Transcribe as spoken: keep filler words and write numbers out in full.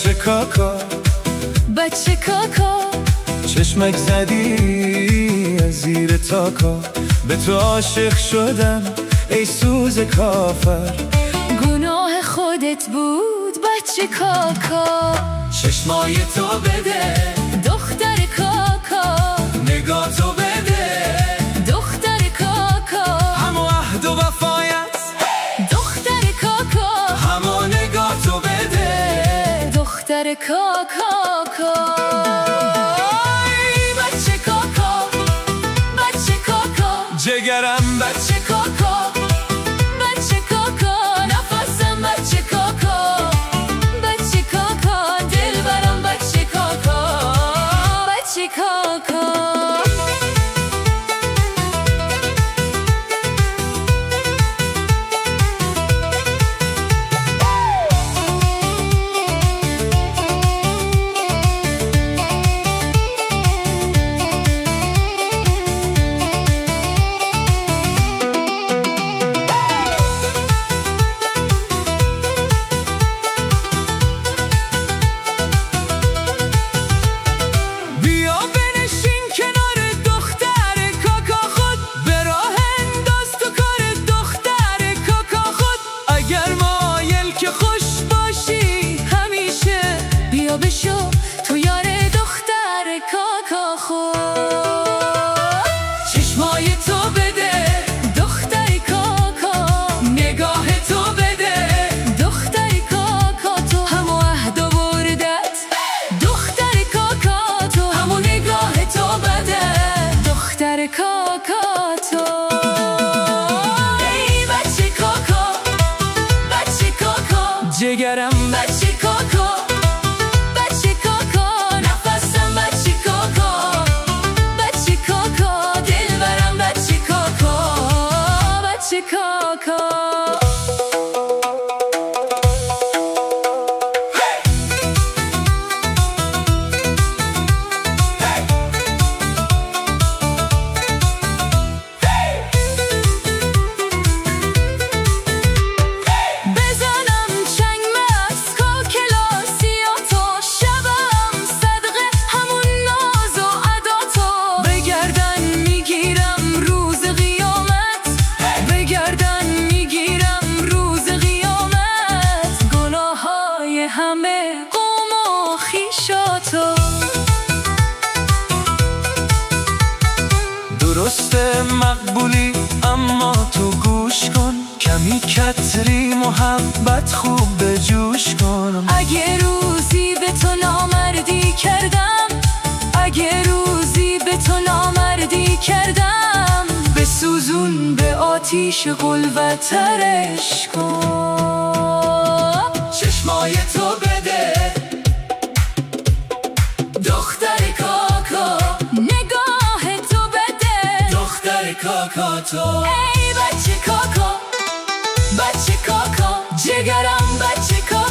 بچه کاکا بچه کاکا چشمک زدی از زیر تاکا، به تو عاشق شدم ای سوز کافر. گناه خودت بود بچه کاکا، چشمای تو بده دختر کاکا، نگاه تو بده دختر کاکا، همو عهد و وفایت دختر کاکا، همو نگاه تو بده دختر کاکا. بچه کاکا بچه کاکا جگرم بچه کاکا بچه کاکا، نفسم بچه کاکا، بچه کاکا، دلبرم بچه کاکا، بچه کاکا. بشو تو یار دختر کاکا خود، چشمای تو بده دختر کاکا، نگاه تو بده دختر کاکا، تو همو عهد آوردت دختر کاکا، تو همو نگاه تو بده دختر کاکا تو. ای بچه کاکا بچه کاکا جگرم بچه کاکا، کاکا. بزنم چنگ مسکا کلاسیا تو، شبم صدقه همون ناز و ادا تو، بگردن میگیرم روز قیامت، بگردن میگیرم روز قیامت، گناه های همه قوم و خویشاتو. درسته مقبولی اما تو گوش کن، کمی کتری محبت خوب به جوش کن. اگه روزی به تو نامردی کردم، اگه روزی به تو نامردی کردم، بسوزون به آتیش قلوترش کن. چشمای تو بده دختر کاکا، نگاه تو بده دختر کاکا تو. ای بچه کاکا بچه کاکا جگرم بچه کاکا.